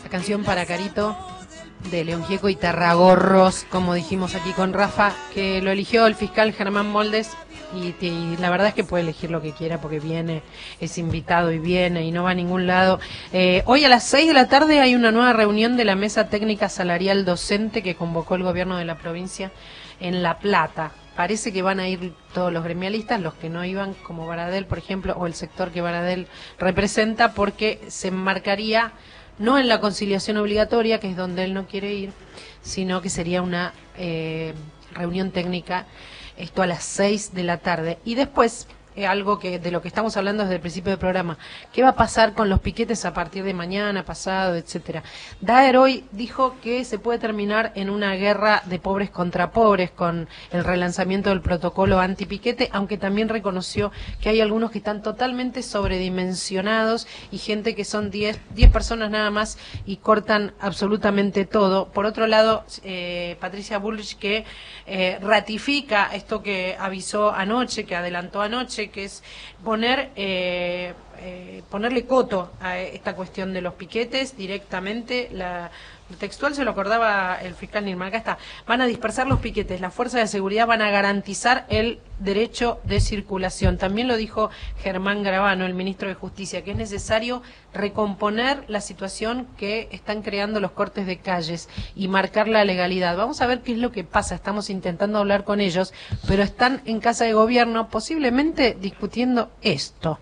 Canción para Carito de León Gieco y Tarragorros, como dijimos aquí con Rafa, que lo eligió el fiscal Germán Moldes y la verdad es que puede elegir lo que quiera porque viene, es invitado y viene y no va a ningún lado. Hoy a las 6 de la tarde hay una nueva reunión de la Mesa Técnica Salarial Docente que convocó el gobierno de la provincia en La Plata. Parece que van a ir todos los gremialistas, los que no iban, como Baradel, por ejemplo, o el sector que Baradel representa, porque se enmarcaría no en la conciliación obligatoria, que es donde él no quiere ir, sino que sería una reunión técnica, esto a las 6 de la tarde. Y después, algo que de lo que estamos hablando desde el principio del programa, ¿qué va a pasar con los piquetes a partir de mañana, pasado, etcétera? Daer hoy dijo que se puede terminar en una guerra de pobres contra pobres con el relanzamiento del protocolo antipiquete, aunque también reconoció que hay algunos que están totalmente sobredimensionados y gente que son 10 personas nada más y cortan absolutamente todo. Por otro lado, Patricia Bullrich que ratifica esto que avisó anoche, que adelantó anoche, que es ponerle coto a esta cuestión de los piquetes directamente. La textual se lo acordaba el fiscal Nirman, acá está: van a dispersar los piquetes, las fuerzas de seguridad van a garantizar el derecho de circulación. También lo dijo Germán Gravano, el ministro de Justicia, que es necesario recomponer la situación que están creando los cortes de calles y marcar la legalidad. Vamos a ver qué es lo que pasa, estamos intentando hablar con ellos, pero están en casa de gobierno posiblemente discutiendo esto.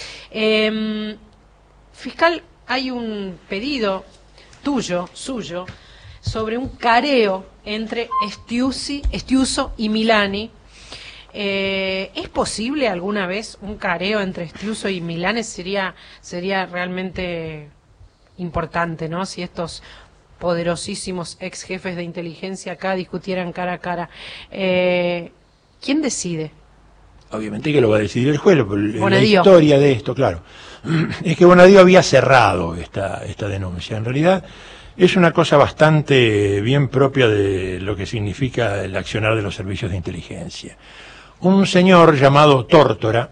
Fiscal, hay un pedido suyo, sobre un careo entre Estiuso y Milani. ¿Es posible alguna vez un careo entre Estiuso y Milani? Sería realmente importante, ¿no? Si estos poderosísimos ex jefes de inteligencia acá discutieran cara a cara. ¿Quién decide? Obviamente que lo va a decidir el juez. La Bonadío. Historia de esto, claro, es que Bonadío había cerrado esta denuncia. En realidad es una cosa bastante bien propia de lo que significa el accionar de los servicios de inteligencia. Un señor llamado Tórtora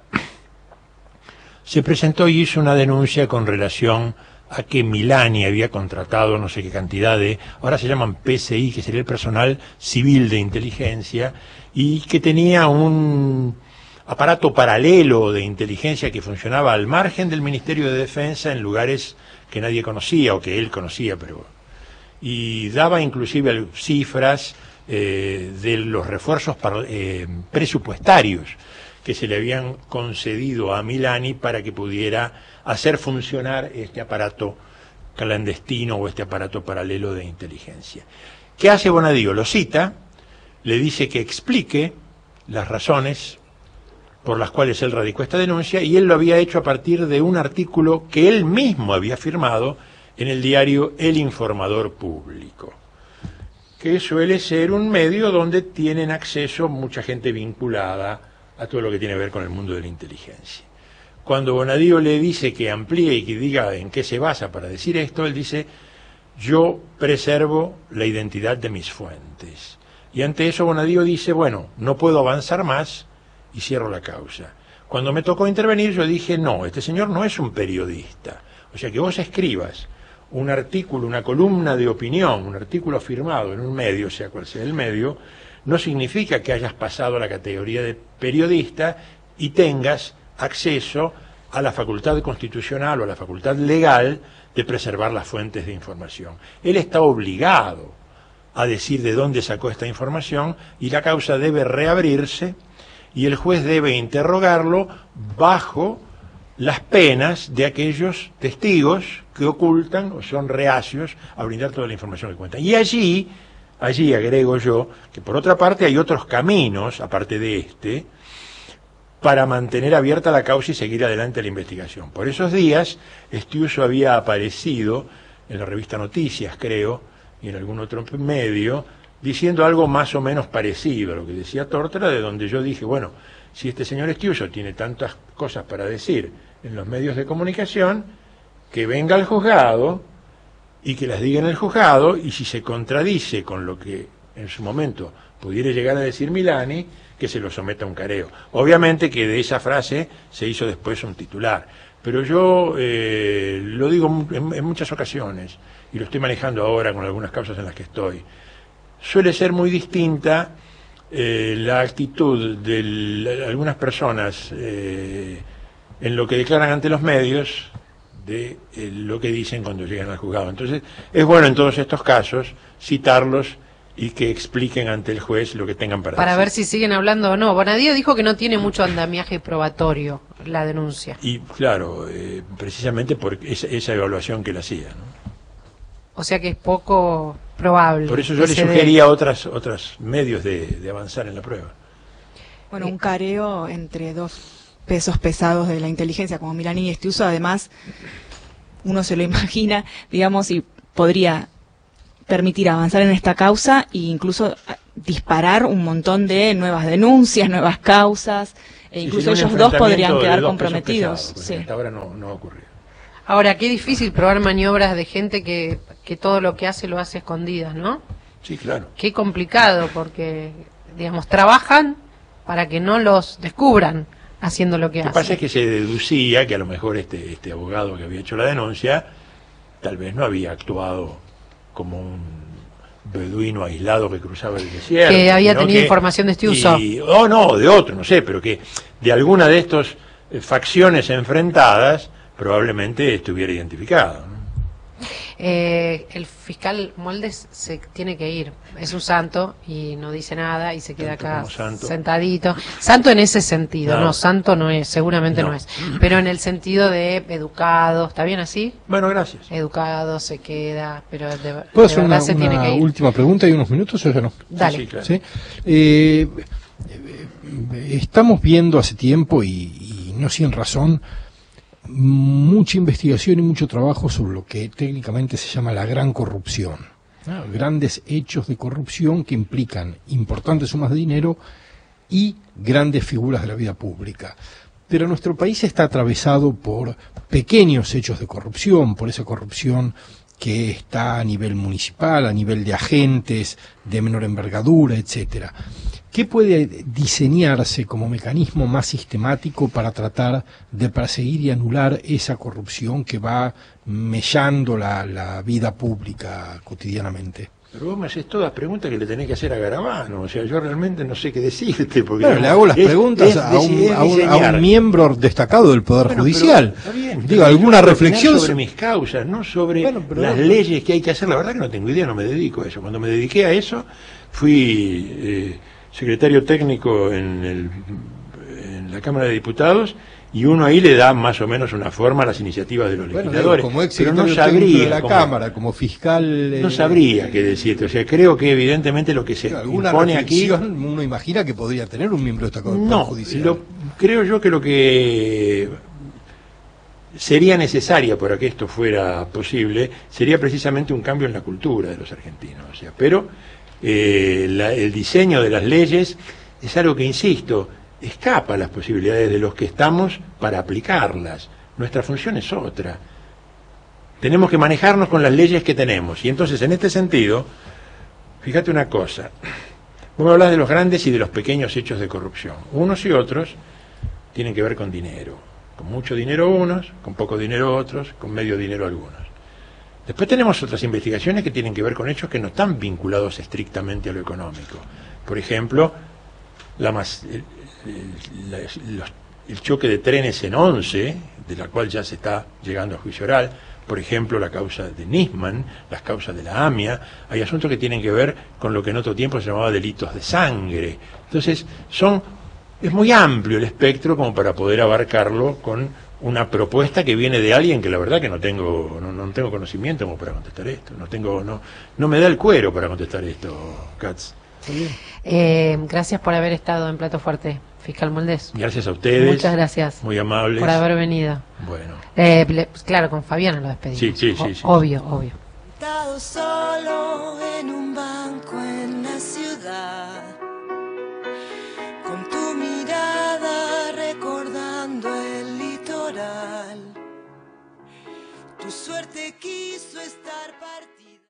se presentó y hizo una denuncia con relación a que Milani había contratado no sé qué cantidad de, ahora se llaman PCI, que sería el personal civil de inteligencia, y que tenía un aparato paralelo de inteligencia que funcionaba al margen del Ministerio de Defensa en lugares que nadie conocía o que él conocía, y daba inclusive cifras de los refuerzos presupuestarios que se le habían concedido a Milani para que pudiera hacer funcionar este aparato clandestino o este aparato paralelo de inteligencia. ¿Qué hace Bonadío? Lo cita, le dice que explique las razones por las cuales él radicó esta denuncia, y él lo había hecho a partir de un artículo que él mismo había firmado en el diario El Informador Público, que suele ser un medio donde tienen acceso mucha gente vinculada a todo lo que tiene que ver con el mundo de la inteligencia. Cuando Bonadío le dice que amplíe y que diga en qué se basa para decir esto, él dice: yo preservo la identidad de mis fuentes. Y ante eso Bonadío dice: bueno, no puedo avanzar más, y cierro la causa. Cuando me tocó intervenir yo dije: no, este señor no es un periodista. O sea, que vos escribas un artículo, una columna de opinión, un artículo firmado en un medio, sea cual sea el medio, no significa que hayas pasado a la categoría de periodista y tengas acceso a la facultad constitucional o a la facultad legal de preservar las fuentes de información. Él está obligado a decir de dónde sacó esta información y la causa debe reabrirse y el juez debe interrogarlo bajo las penas de aquellos testigos que ocultan o son reacios a brindar toda la información que cuentan. Y allí agrego yo que por otra parte hay otros caminos, aparte de este, para mantener abierta la causa y seguir adelante la investigación. Por esos días, Estiuso había aparecido en la revista Noticias, creo, y en algún otro medio, diciendo algo más o menos parecido a lo que decía Tórtora, de donde yo dije: bueno, si este señor Estiuso tiene tantas cosas para decir en los medios de comunicación, que venga al juzgado y que las diga en el juzgado, y si se contradice con lo que en su momento pudiera llegar a decir Milani, que se lo someta a un careo. Obviamente que de esa frase se hizo después un titular, pero yo lo digo en muchas ocasiones, y lo estoy manejando ahora con algunas causas en las que estoy. Suele ser muy distinta la actitud de algunas personas en lo que declaran ante los medios de lo que dicen cuando llegan al juzgado. Entonces, es bueno en todos estos casos citarlos y que expliquen ante el juez lo que tengan para decir. Ver si siguen hablando o no. Bonadío dijo que no tiene mucho andamiaje probatorio la denuncia. Y claro, precisamente por esa evaluación que él hacía, ¿no? O sea que es poco probable. Por eso yo le sugería otros medios de avanzar en la prueba. Bueno, un careo entre dos pesos pesados de la inteligencia como Milani y Estiuso, además, uno se lo imagina, digamos, y podría permitir avanzar en esta causa e incluso disparar un montón de nuevas denuncias, nuevas causas, e incluso ellos dos podrían quedar comprometidos. Sí. Hasta ahora no ha ocurrido. Ahora, qué difícil probar maniobras de gente que todo lo que hace lo hace escondidas, ¿no? Sí, claro. Qué complicado, porque, digamos, trabajan para que no los descubran haciendo lo que hacen. Lo que pasa es que se deducía que a lo mejor este abogado que había hecho la denuncia tal vez no había actuado como un beduino aislado que cruzaba el desierto. Que había tenido información de este uso. No, de otro, no sé, pero que de alguna de estas facciones enfrentadas probablemente estuviera identificado, ¿no? El fiscal Moldes se tiene que ir, es un santo y no dice nada y se queda acá sentadito. Santo en ese sentido, no, santo no es, seguramente no es, pero en el sentido de educado, ¿está bien así? Bueno, gracias. Educado, se queda, pero ¿Puedo hacer una última pregunta y unos minutos o ya no? Dale. Sí, claro. ¿Sí? Estamos viendo hace tiempo y no sin razón mucha investigación y mucho trabajo sobre lo que técnicamente se llama la gran corrupción, ¿no? Grandes hechos de corrupción que implican importantes sumas de dinero y grandes figuras de la vida pública. Pero nuestro país está atravesado por pequeños hechos de corrupción, por esa corrupción que está a nivel municipal, a nivel de agentes de menor envergadura, etcétera. ¿Qué puede diseñarse como mecanismo más sistemático para tratar de perseguir y anular esa corrupción que va mellando la vida pública cotidianamente? Pero vos me haces todas preguntas que le tenés que hacer a Garabano, o sea, yo realmente no sé qué decirte. Porque le hago las preguntas a un miembro destacado del Poder Judicial. Está bien, digo, alguna reflexión sobre mis causas, no sobre las leyes que hay que hacer. La verdad que no tengo idea, no me dedico a eso. Cuando me dediqué a eso, fui secretario técnico en la Cámara de Diputados, y uno ahí le da más o menos una forma a las iniciativas de los legisladores. Como pero no sabría de la Cámara, como fiscal... no sabría qué decirte. O sea, creo que evidentemente lo que se impone aquí... Uno imagina que podría tener un miembro destacado del Poder Judicial. Creo yo que lo que sería necesaria para que esto fuera posible sería precisamente un cambio en la cultura de los argentinos. O sea, pero el diseño de las leyes es algo que, insisto, escapa a las posibilidades de los que estamos para aplicarlas. Nuestra función es otra. Tenemos que manejarnos con las leyes que tenemos. Y entonces, en este sentido, fíjate una cosa. Vos me hablas de los grandes y de los pequeños hechos de corrupción. Unos y otros tienen que ver con dinero. Con mucho dinero unos, con poco dinero otros, con medio dinero algunos. Después tenemos otras investigaciones que tienen que ver con hechos que no están vinculados estrictamente a lo económico. Por ejemplo, el choque de trenes en Once, de la cual ya se está llegando a juicio oral, por ejemplo, la causa de Nisman, las causas de la AMIA, hay asuntos que tienen que ver con lo que en otro tiempo se llamaba delitos de sangre. Entonces, es muy amplio el espectro como para poder abarcarlo con una propuesta que viene de alguien que la verdad que no tengo conocimiento como para contestar esto, no me da el cuero para contestar esto, Katz. Gracias por haber estado en Plato Fuerte, fiscal Moldes. Gracias a ustedes. Muchas gracias. Muy amables. Por haber venido. Bueno. Claro, con Fabiana lo despedimos. Sí. Obvio. Solo en un